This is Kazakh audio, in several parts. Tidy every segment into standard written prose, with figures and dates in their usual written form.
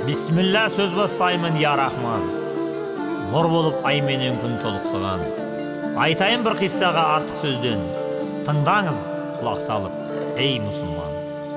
Бисмилля сөз бастаймын, я рахман. Нұр болып ай менен күн толықсыған. Айтайын бір қиссаға артық сөзден. Тыңдаңыз, құлақ салып, ей мұсылман.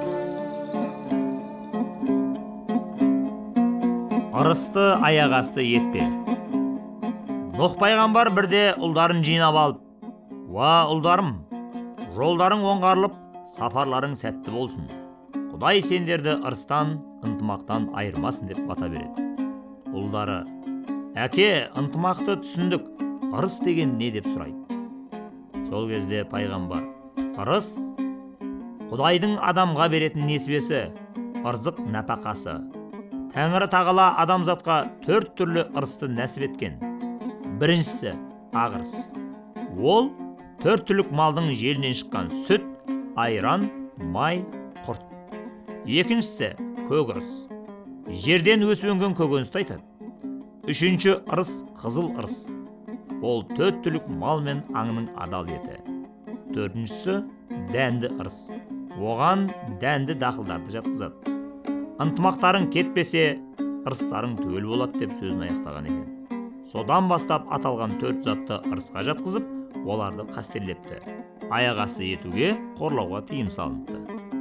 Ырысты аяқ асты етпе. Нұх пайғамбар бірде ұлдарын жинап алып: "Уа ұлдарым, жолдарың оңғарылып, сапарларың сәтті болсын. Құдай сендерді ырыстан, ынтымақтан айырмасын" деп бата береді. Ұлдары: "Әке, ынтымақты түсіндік, ырыс деген не?" деп сұрайды. Сол кезде пайғамбар: "Ырыс Құдайдың адамға беретін несібесі, ырзық нәпақасы. Тәңірі тағала адамзатқа 4 түрлі ырысты нәсіп еткен. Біріншісі ағырыс. Ол 4 түлік малдың желінен шыққан сүт, айран, май, құрт. Екіншісі көкіріс. Жерден өсіп өнген көкөністі айтады. Үшінші ырыс қызыл ырыс. Ол 4 түлік мал мен аңның адал еті. Төртіншісі дәнді ырыс. Оған дәнді дақылдарды жатқызады. Ынтымақтарың кетпесе, ырыстарың түгел болады" деп сөзін аяқтаған екен. Содан бастап аталған 4 затты ырысқа жатқызып, оларды қастерлепті. Аяқ асты етуге, қорлауға тыйым салыныпты.